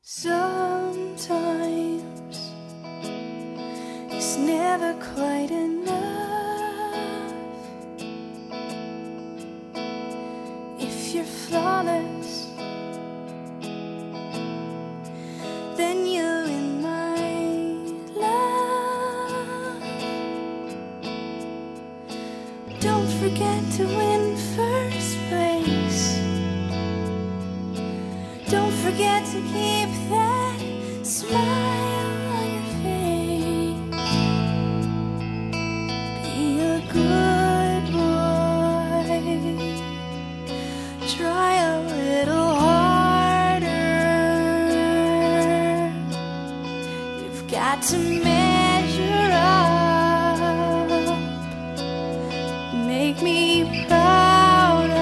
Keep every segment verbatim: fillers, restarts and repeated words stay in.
Sometimes it's never quite enough. If you're flawless, then you're in my love. Don't forget to win first place. Don't forget to keep that smile on your face. Be a good boy. Try a little harder. You've got to measure up. Make me prouder.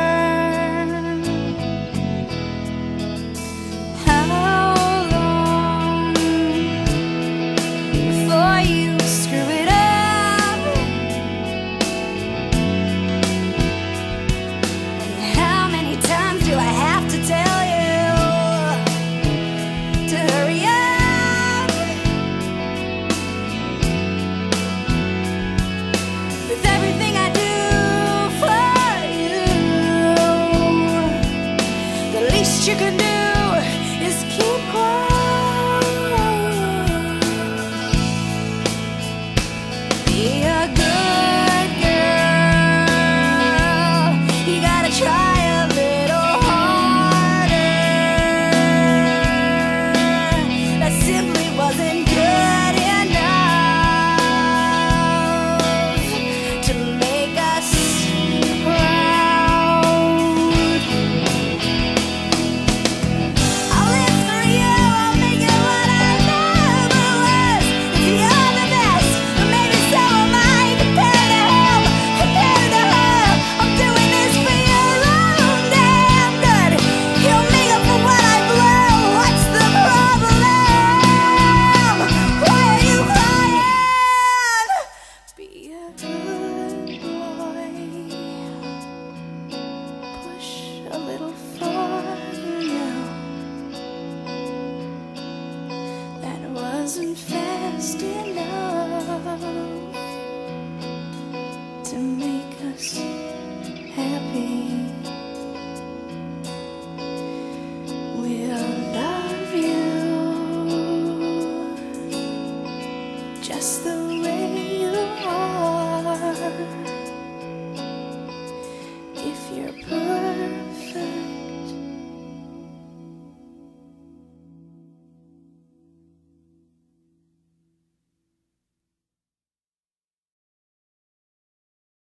You can do is keep quiet. Be a good girl. You gotta try a little harder. That simply wasn't good enough to make us proud. A little farther now. That wasn't fast enough.